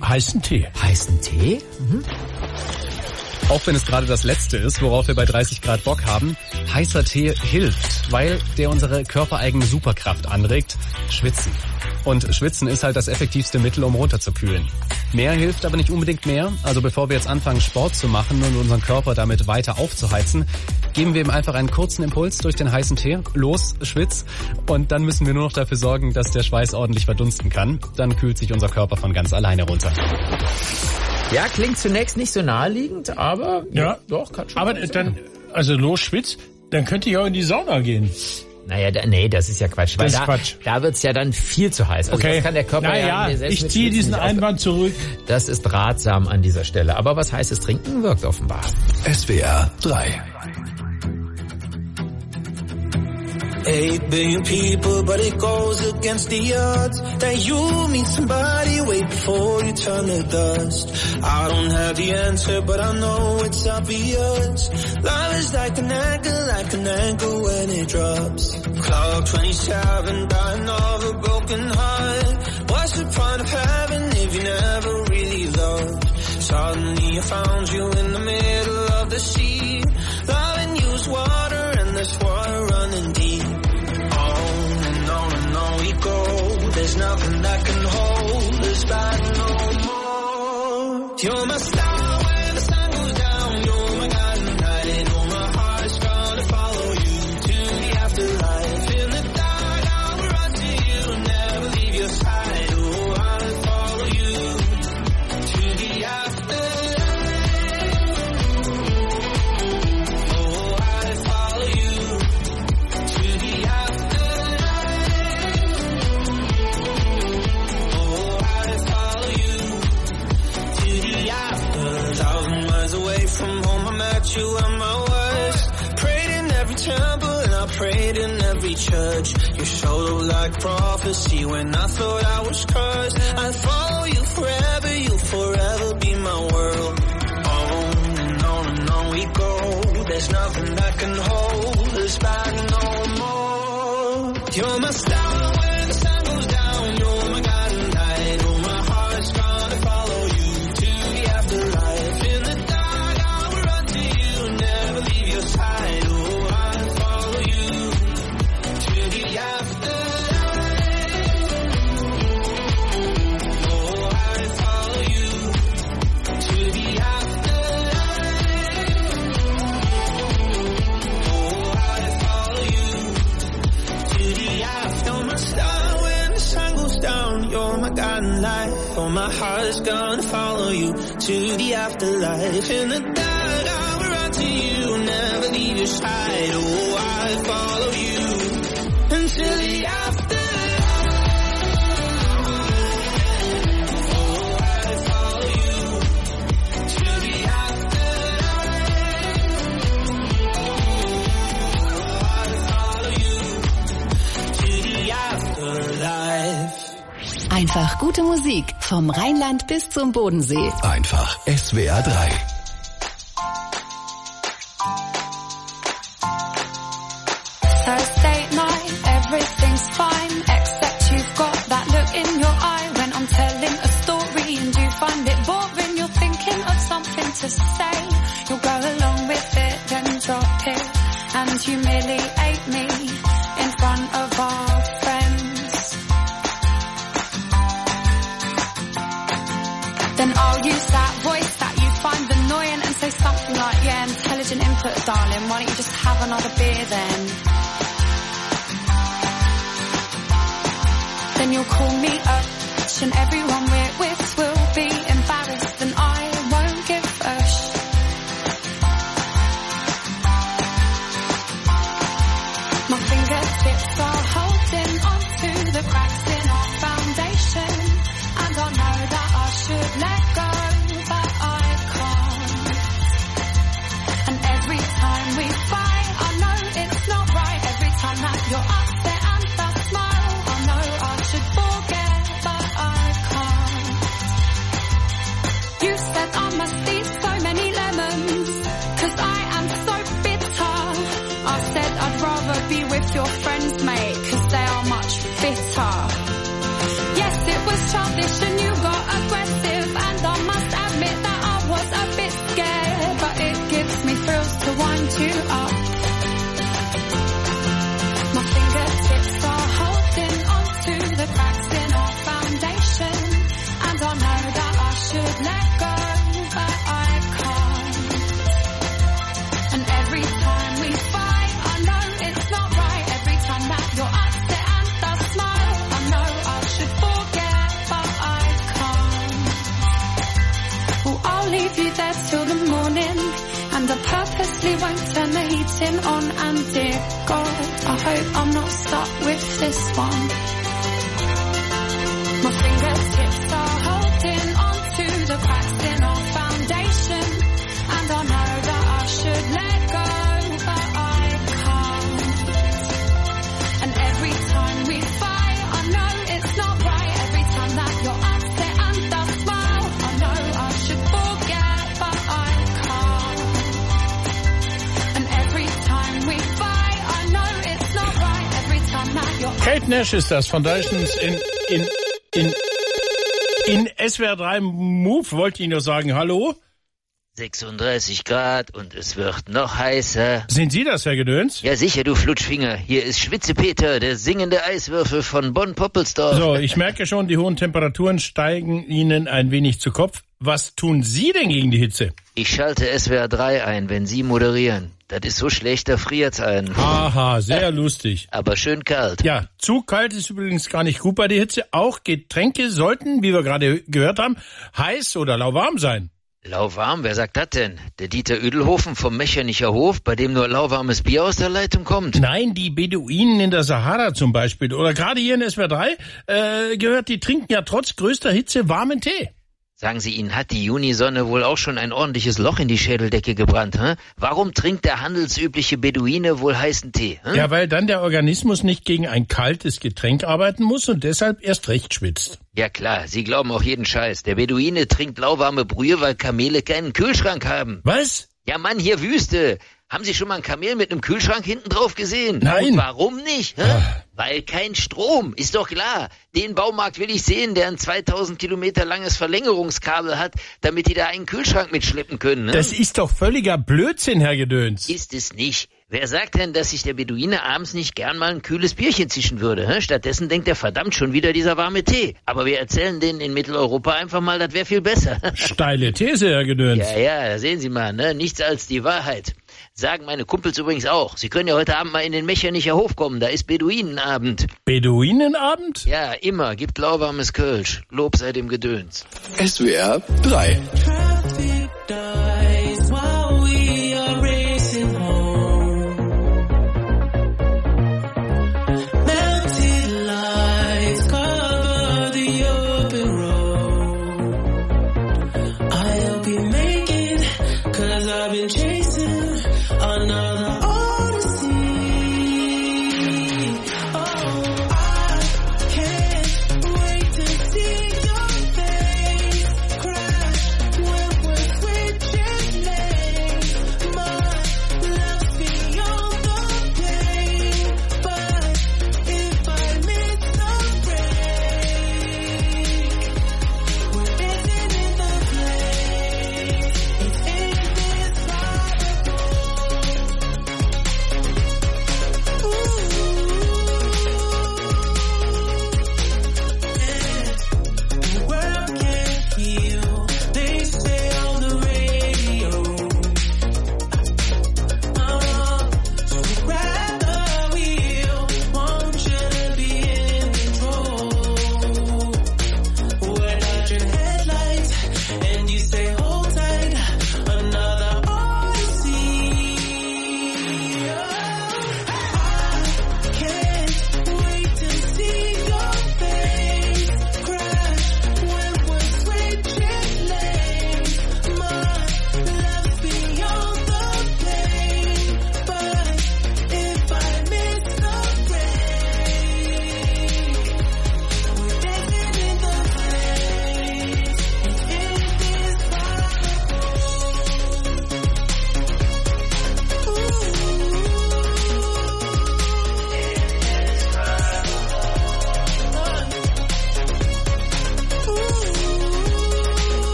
Heißen Tee. Heißen Tee? Mhm. Auch wenn es gerade das Letzte ist, worauf wir bei 30 Grad Bock haben, heißer Tee hilft, weil der unsere körpereigene Superkraft anregt, Schwitzen. Und Schwitzen ist halt das effektivste Mittel, um runterzukühlen. Mehr hilft aber nicht unbedingt mehr. Also bevor wir jetzt anfangen, Sport zu machen und unseren Körper damit weiter aufzuheizen, geben wir ihm einfach einen kurzen Impuls durch den heißen Tee. Los, schwitz. Und dann müssen wir nur noch dafür sorgen, dass der Schweiß ordentlich verdunsten kann. Dann kühlt sich unser Körper von ganz alleine runter. Ja, klingt zunächst nicht so naheliegend, aber ja, doch, kann schon. Aber dann, also los, schwitz, dann könnte ich auch in die Sauna gehen. Naja, das ist ja Quatsch. Das ist Quatsch. Da wird's ja dann viel zu heiß. Also okay. Das kann der Körper ich ziehe diesen Einwand zurück. Das ist ratsam an dieser Stelle. Aber was heißes Trinken wirkt offenbar. SWR 3. 8 billion people, but it goes against the odds that you meet somebody way before you turn to dust. I don't have the answer, but I know it's obvious. Love is like an anchor when it drops. Clock 27, dying of a broken heart. What's the point of heaven if you never really loved? Suddenly I found you in the middle of the sea. Loving you is water and there's water running deep. On we go. There's nothing that can hold us back no more. You're my star when the sun goes down. You're my guiding light. Oh, my heart's gonna follow you to the afterlife. In the dark, I will run to you, never leave your side. Oh, I'll follow you to the afterlife. Oh, I'll follow you to the afterlife. From home I met you at my worst. Prayed in every temple and I prayed in every church. You showed up like prophecy when I thought I was cursed. I'll follow you forever, you'll forever be my world. On we go. There's nothing that can hold us back no more. You're my star when the sun goes down. You're my guiding light. Oh, my heart's gonna follow you to the afterlife. In the side, oh, I'll follow you to the afterlife. Oh, I'll follow you to the afterlife. Oh, I'll follow you to the afterlife. You're my star when the sun goes down. You're my guiding light. Oh, my heart's gonna follow you to the afterlife. In the dark, I will run to you, never leave your side. Oh, I'll follow you until the afterlife. Oh, I'll follow you to the afterlife. Oh, I'll follow you to the afterlife. Einfach gute Musik vom Rheinland bis zum Bodensee. Einfach SWR 3. Thursday night, everything's fine, except you've got that look in your eye when I'm telling a story and you find it boring. You're thinking of something to say, you'll go along with it, then drop it and humiliate me in front of our friends. Then I'll use that voice that you find annoying and say something like, yeah, intelligent input, darling, why don't you just have another beer then? Then you'll call me up, and everyone we're with will be embarrassed, and I won't give a My fingertips are holding on to the cracks in our foundation, and I know that I should let go, but I can't. And every time we fight, I know it's not right. Every time that you're upset and I smile, I know I should forget, but I can't. You said I must eat so many lemons, 'cause I am so bitter. I said I'd rather be with your friends, mate, 'cause they are much fitter. Yes, it was childish and you got aggressive, I purposely won't turn the heating on. And dear God, I hope I'm not stuck with this one. My fingertips are holding on to the cracks in our foundation. And I know that I should let go, but I can't. And every time we fight, I know it's not right. Every time that you're upset and I smile, I know I should forget, but I can't. And every time we fight, I know it's not right. Every time that you're Kate Nash ist das von Dyson in SWR 3 Move. Wollte ich nur sagen, hallo? 36 Grad und es wird noch heißer. Sind Sie das, Herr Gedöns? Ja sicher, du Flutschfinger. Hier ist Schwitzepeter, der singende Eiswürfel von Bonn-Poppelsdorf. So, ich merke schon, die hohen Temperaturen steigen Ihnen ein wenig zu Kopf. Was tun Sie denn gegen die Hitze? Ich schalte SWR 3 ein, wenn Sie moderieren. Das ist so schlecht, da friert's einen. Aha, sehr lustig. Aber schön kalt. Ja, zu kalt ist übrigens gar nicht gut bei der Hitze. Auch Getränke sollten, wie wir gerade gehört haben, heiß oder lauwarm sein. Lauwarm, wer sagt das denn? Der Dieter Ödelhofen vom Mechanicher Hof, bei dem nur lauwarmes Bier aus der Leitung kommt? Nein, die Beduinen in der Sahara zum Beispiel. Oder gerade hier in SWR 3 gehört, die trinken ja trotz größter Hitze warmen Tee. Sagen Sie, Ihnen hat die Junisonne wohl auch schon ein ordentliches Loch in die Schädeldecke gebrannt, hä? Warum trinkt der handelsübliche Beduine wohl heißen Tee? Hä? Ja, weil dann der Organismus nicht gegen ein kaltes Getränk arbeiten muss und deshalb erst recht schwitzt. Ja klar, Sie glauben auch jeden Scheiß. Der Beduine trinkt lauwarme Brühe, weil Kamele keinen Kühlschrank haben. Was? Ja Mann, hier Wüste. Haben Sie schon mal ein Kamel mit einem Kühlschrank hinten drauf gesehen? Nein. Und warum nicht? Hä? Weil kein Strom, ist doch klar. Den Baumarkt will ich sehen, der ein 2000 Kilometer langes Verlängerungskabel hat, damit die da einen Kühlschrank mitschleppen können. Ne? Das ist doch völliger Blödsinn, Herr Gedöns. Ist es nicht. Wer sagt denn, dass sich der Beduine abends nicht gern mal ein kühles Bierchen zischen würde? Hä? Stattdessen denkt er verdammt schon wieder dieser warme Tee. Aber wir erzählen denen in Mitteleuropa einfach mal, das wäre viel besser. Steile These, Herr Gedöns. Ja, sehen Sie mal, ne? Nichts als die Wahrheit. Sagen meine Kumpels übrigens auch. Sie können ja heute Abend mal in den Mechanicher Hof kommen, da ist Beduinenabend. Beduinenabend? Ja, immer. Gibt lauwarmes Kölsch. Lob sei dem Gedöns. SWR 3.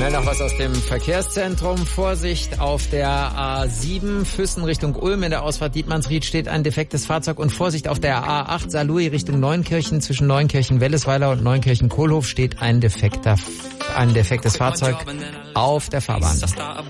Schnell noch was aus dem Verkehrszentrum. Vorsicht auf der A7 Füssen Richtung Ulm. In der Ausfahrt Dietmannsried steht ein defektes Fahrzeug. Und Vorsicht auf der A8 Saarlouis Richtung Neunkirchen. Zwischen Neunkirchen-Wellesweiler und Neunkirchen-Kohlhof steht ein defektes Fahrzeug auf der Fahrbahn.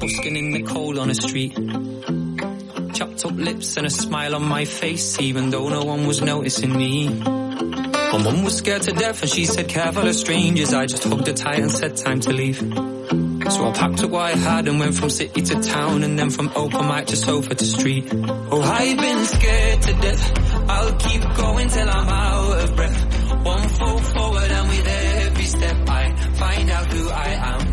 Chopped up lips and a smile on my face, even though no one was noticing me. My mum was scared to death and she said careful of strangers. I just hugged her tight and said time to leave. So I packed up what I had and went from city to town, and then from open mic to sofa to street. Oh, I've been scared to death, I'll keep going till I'm out of breath. One foot forward and with every step I find out who I am.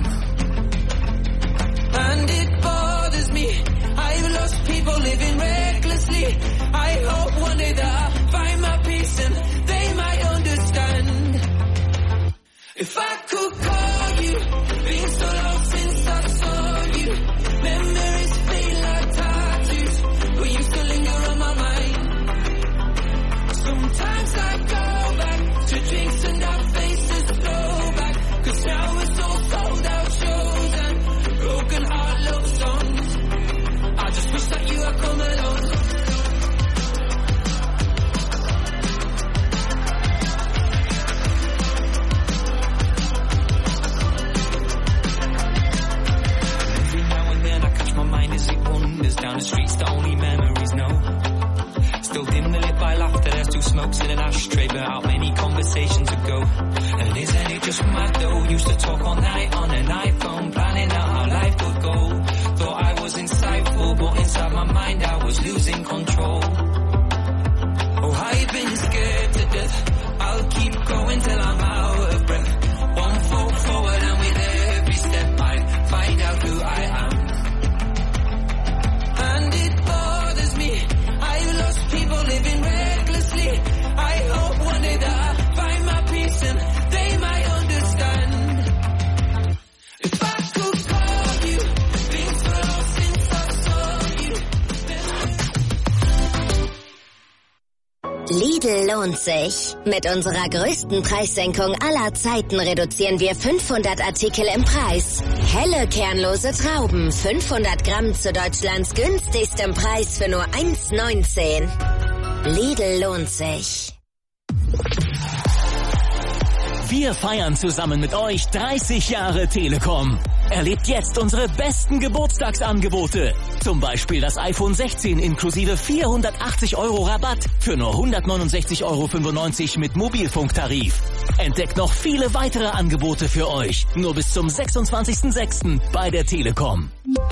And it bothers me, I've lost people living recklessly. I hope one day that I'll find my peace and they might understand. If I could call you, been so long since I saw you. Memories feel like tattoos, but you still linger on my mind. Sometimes I go back to drinks and our faces throwback, 'cause now it's all sold out shows and broken heart love songs. I just wish that you had come along. Every now and then I catch my mind as it wanders down the streets that only memories know. Still dimly lit by laughter, there's two smokes in an ashtray, but out many conversations ago. And isn't it just mad though? Used to talk all night on an iPhone, planning out how life would go. Thought I was insightful, but inside my mind I was losing control. Oh, I've been scared to death, I'll keep going till I'm out of breath. One foot forward and with every step I find out who I am. And it bothers me, I've lost people living recklessly. I hope one day that I'll find my peace and they might understand. If I could call you, been so long since I saw you. Lidl lohnt sich. Mit unserer größten Preissenkung aller Zeiten reduzieren wir 500 Artikel im Preis. Helle kernlose Trauben, 500 Gramm zu Deutschlands günstigstem Preis für nur 1,19. Lidl lohnt sich. Wir feiern zusammen mit euch 30 Jahre Telekom. Erlebt jetzt unsere besten Geburtstagsangebote. Zum Beispiel das iPhone 16 inklusive 480 € Rabatt für nur 169,95 € mit Mobilfunktarif. Entdeckt noch viele weitere Angebote für euch. Nur bis zum 26.06. bei der Telekom.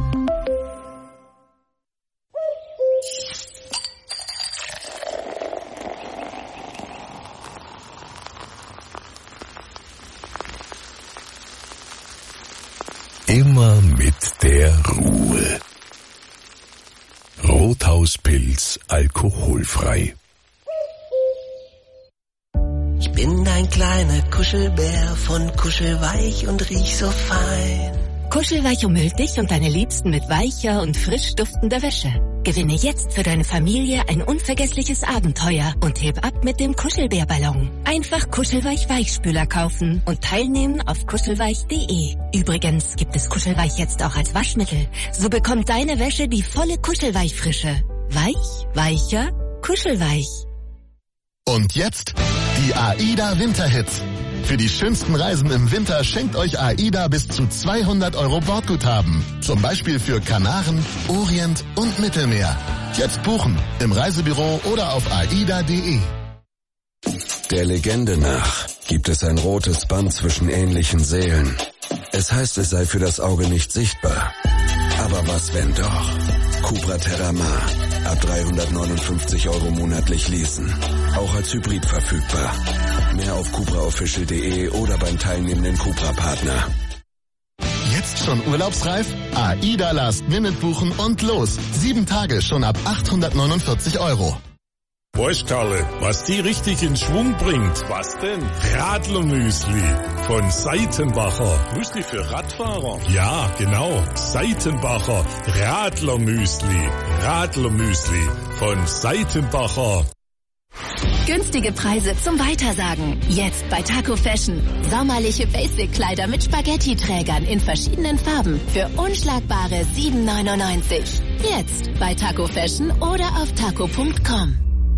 Immer mit der Ruhe. Rothauspilz alkoholfrei. Ich bin ein kleiner Kuschelbär von Kuschelweich und riech so fein. Kuschelweich umhüllt dich und deine Liebsten mit weicher und frisch duftender Wäsche. Gewinne jetzt für deine Familie ein unvergessliches Abenteuer und heb ab mit dem Kuschelbärballon. Einfach Kuschelweich Weichspüler kaufen und teilnehmen auf kuschelweich.de. Übrigens gibt es Kuschelweich jetzt auch als Waschmittel. So bekommt deine Wäsche die volle Kuschelweich-Frische. Weich, weicher, kuschelweich. Und jetzt die AIDA Winterhits. Für die schönsten Reisen im Winter schenkt euch AIDA bis zu 200 € Bordguthaben. Zum Beispiel für Kanaren, Orient und Mittelmeer. Jetzt buchen im Reisebüro oder auf aida.de. Der Legende nach gibt es ein rotes Band zwischen ähnlichen Seelen. Es heißt, es sei für das Auge nicht sichtbar. Aber was wenn doch? Cupra Terramar. Ab 359 € monatlich leasen. Auch als Hybrid verfügbar. Mehr auf cupraofficial.de oder beim teilnehmenden Cupra-Partner. Jetzt schon urlaubsreif? AIDA Last Minute buchen und los. 7 Tage schon ab 849 €. Weißt Karle, was die richtig in Schwung bringt? Was denn? Radlermüsli von Seitenbacher. Müsli für Radfahrer? Ja, genau. Seitenbacher Radlermüsli. Radlermüsli von Seitenbacher. Günstige Preise zum Weitersagen. Jetzt bei Taco Fashion. Sommerliche Basic-Kleider mit Spaghetti-Trägern in verschiedenen Farben für unschlagbare 7,99. Jetzt bei Taco Fashion oder auf taco.com.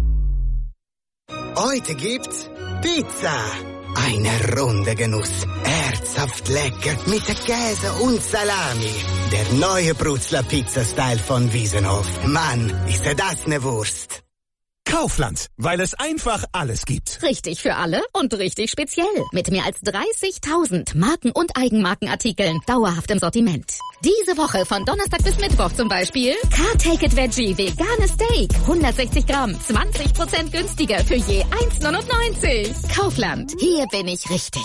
Heute gibt's Pizza. Eine runde Genuss. Herzhaft lecker mit Käse und Salami. Der neue Brutzler Pizza-Style von Wiesenhof. Mann, ist das ne Wurst. Kaufland, weil es einfach alles gibt. Richtig für alle und richtig speziell. Mit mehr als 30.000 Marken- und Eigenmarkenartikeln dauerhaft im Sortiment. Diese Woche von Donnerstag bis Mittwoch zum Beispiel Car Take It Veggie veganes Steak. 160 Gramm, 20% günstiger für je 1,99. Kaufland, hier bin ich richtig.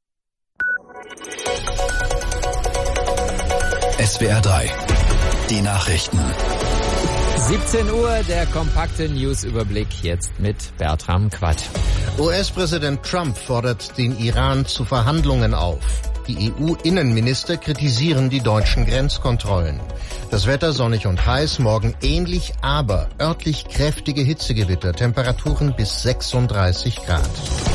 SWR 3, die Nachrichten. 17 Uhr, der kompakte Newsüberblick jetzt mit Bertram Quatt. US-Präsident Trump fordert den Iran zu Verhandlungen auf. Die EU-Innenminister kritisieren die deutschen Grenzkontrollen. Das Wetter sonnig und heiß, morgen ähnlich, aber örtlich kräftige Hitzegewitter, Temperaturen bis 36 Grad.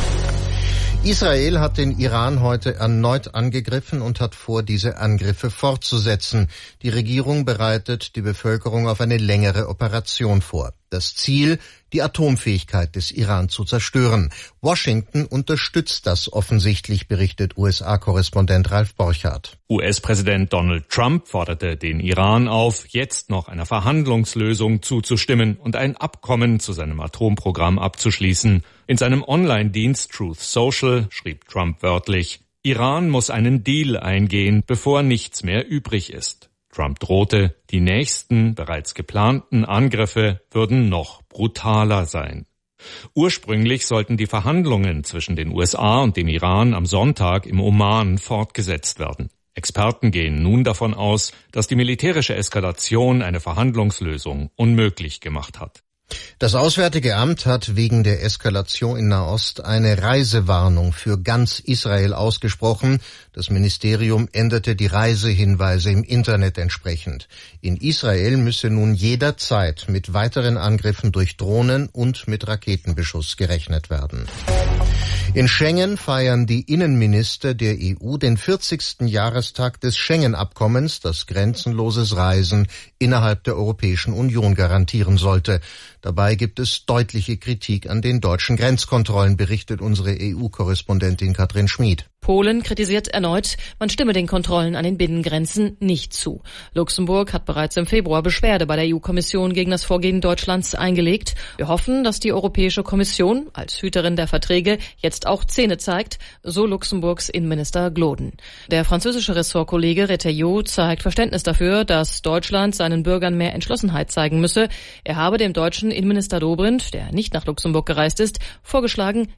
Israel hat den Iran heute erneut angegriffen und hat vor, diese Angriffe fortzusetzen. Die Regierung bereitet die Bevölkerung auf eine längere Operation vor. Das Ziel, die Atomfähigkeit des Iran zu zerstören. Washington unterstützt das offensichtlich, berichtet USA-Korrespondent Ralf Borchardt. US-Präsident Donald Trump forderte den Iran auf, jetzt noch einer Verhandlungslösung zuzustimmen und ein Abkommen zu seinem Atomprogramm abzuschließen. In seinem Online-Dienst Truth Social schrieb Trump wörtlich: Iran muss einen Deal eingehen, bevor nichts mehr übrig ist. Trump drohte, die nächsten, bereits geplanten Angriffe würden noch brutaler sein. Ursprünglich sollten die Verhandlungen zwischen den USA und dem Iran am Sonntag im Oman fortgesetzt werden. Experten gehen nun davon aus, dass die militärische Eskalation eine Verhandlungslösung unmöglich gemacht hat. Das Auswärtige Amt hat wegen der Eskalation in Nahost eine Reisewarnung für ganz Israel ausgesprochen. Das Ministerium änderte die Reisehinweise im Internet entsprechend. In Israel müsse nun jederzeit mit weiteren Angriffen durch Drohnen und mit Raketenbeschuss gerechnet werden. In Schengen feiern die Innenminister der EU den 40. Jahrestag des Schengen-Abkommens, das grenzenloses Reisen innerhalb der Europäischen Union garantieren sollte. Dabei gibt es deutliche Kritik an den deutschen Grenzkontrollen, berichtet unsere EU-Korrespondentin Katrin Schmid. Polen kritisiert erneut, man stimme den Kontrollen an den Binnengrenzen nicht zu. Luxemburg hat bereits im Februar Beschwerde bei der EU-Kommission gegen das Vorgehen Deutschlands eingelegt. Wir hoffen, dass die Europäische Kommission als Hüterin der Verträge jetzt auch Zähne zeigt, so Luxemburgs Innenminister Gloden. Der französische Ressortkollege Retailleau zeigt Verständnis dafür, dass Deutschland seinen Bürgern mehr Entschlossenheit zeigen müsse. Er habe dem deutschen Innenminister Dobrindt, der nicht nach Luxemburg gereist ist, vorgeschlagen,